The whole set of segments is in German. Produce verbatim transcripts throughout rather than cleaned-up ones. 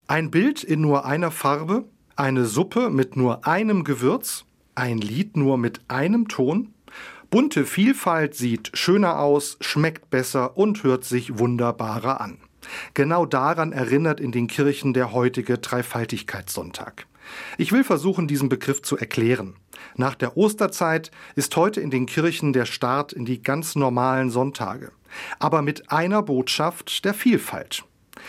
Ein Bild in nur einer Farbe, eine Suppe mit nur einem Gewürz, ein Lied nur mit einem Ton. Bunte Vielfalt sieht schöner aus, schmeckt besser und hört sich wunderbarer an. Genau daran erinnert in den Kirchen der heutige Dreifaltigkeitssonntag. Ich will versuchen, diesen Begriff zu erklären. Nach der Osterzeit ist heute in den Kirchen der Start in die ganz normalen Sonntage, aber mit einer Botschaft der Vielfalt.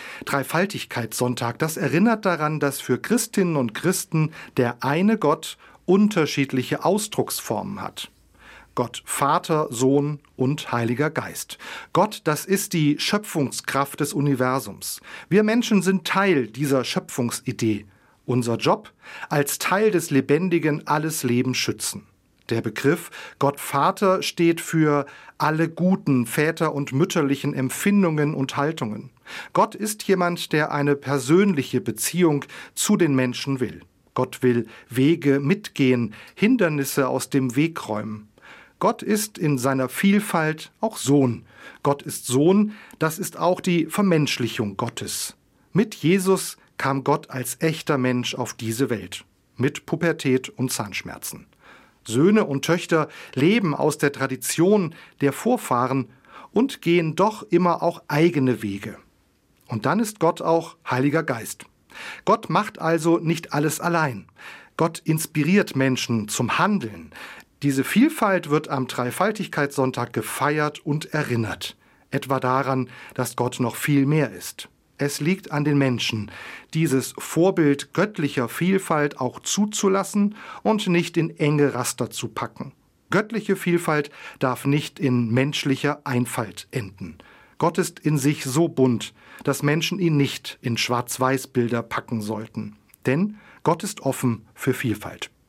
Dreifaltigkeitssonntag, das erinnert daran, dass für Christinnen und Christen der eine Gott unterschiedliche Ausdrucksformen hat. Gott Vater, Sohn und Heiliger Geist. Gott, das ist die Schöpfungskraft des Universums. Wir Menschen sind Teil dieser Schöpfungsidee. Unser Job? Als Teil des Lebendigen alles Leben schützen. Der Begriff Gott Vater steht für alle guten väter- und mütterlichen Empfindungen und Haltungen. Gott ist jemand, der eine persönliche Beziehung zu den Menschen will. Gott will Wege mitgehen, Hindernisse aus dem Weg räumen. Gott ist in seiner Vielfalt auch Sohn. Gott ist Sohn, das ist auch die Vermenschlichung Gottes. Mit Jesus kam Gott als echter Mensch auf diese Welt, mit Pubertät und Zahnschmerzen. Söhne und Töchter leben aus der Tradition der Vorfahren und gehen doch immer auch eigene Wege. Und dann ist Gott auch Heiliger Geist. Gott macht also nicht alles allein. Gott inspiriert Menschen zum Handeln. Diese Vielfalt wird am Dreifaltigkeitssonntag gefeiert und erinnert. Etwa daran, dass Gott noch viel mehr ist. Es liegt an den Menschen, dieses Vorbild göttlicher Vielfalt auch zuzulassen und nicht in enge Raster zu packen. Göttliche Vielfalt darf nicht in menschlicher Einfalt enden. Gott ist in sich so bunt, dass Menschen ihn nicht in Schwarz-Weiß-Bilder packen sollten. Denn Gott ist offen für Vielfalt.